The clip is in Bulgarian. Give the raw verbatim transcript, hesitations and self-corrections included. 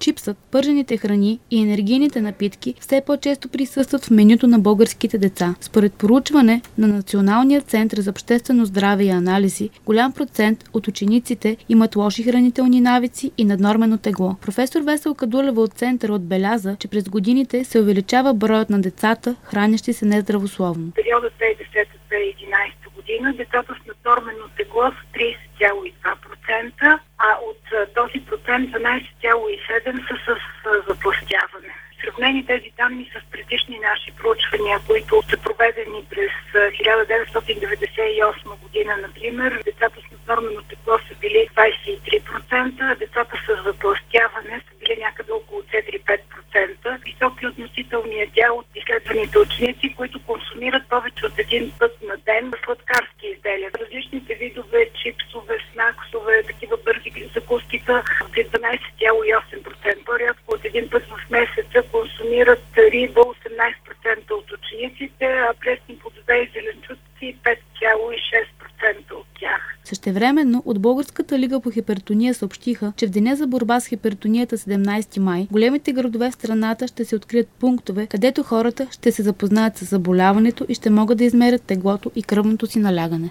чипсът, пържените храни и енергийните напитки все по-често присъстват в менюто на българските деца. Според проучване на Националния център за обществено здраве и анализи, голям процент от учениците имат лоши хранителни навици и наднормено тегло. Професор Веселка Дулева от центъра отбеляза, че през годините се увеличава броят на децата, хранящи се нездравословно. В периода две хиляди и десета - две хиляди и единадесета година децата с наднормено тегло са тридесет цяло и два процента, а от този процент дванадесет цяло и седем процента са с затлъстяване. Сравнени тези данни с предишни наши проучвания, които са проведени през хиляда деветстотин деветдесет и осма година, например, децата с наднормено тегло са били двадесет и три процента, а децата с затлъстяване са били някъде около четири до пет процента. Високи относителният дял от изследваните ученици, които консумират повече от един път на ден сладкарски изделия. Различните видове чипсове, снаксове, такива бързи закуски са дванадесет цяло и осем процента. По-рядко от един път в месеца консумират риба осемнадесет процента от учениците, а пресни плодове и зеленчуци пет цяло и шест процента от тях. Същевременно от Българската лига по хипертония съобщиха, че в деня за борба с хипертонията седемнадесети май, големите градове в страната ще се открият пунктове, където хората ще се запознаят с заболяването и ще могат да измерят теглото и кръвното си налягане.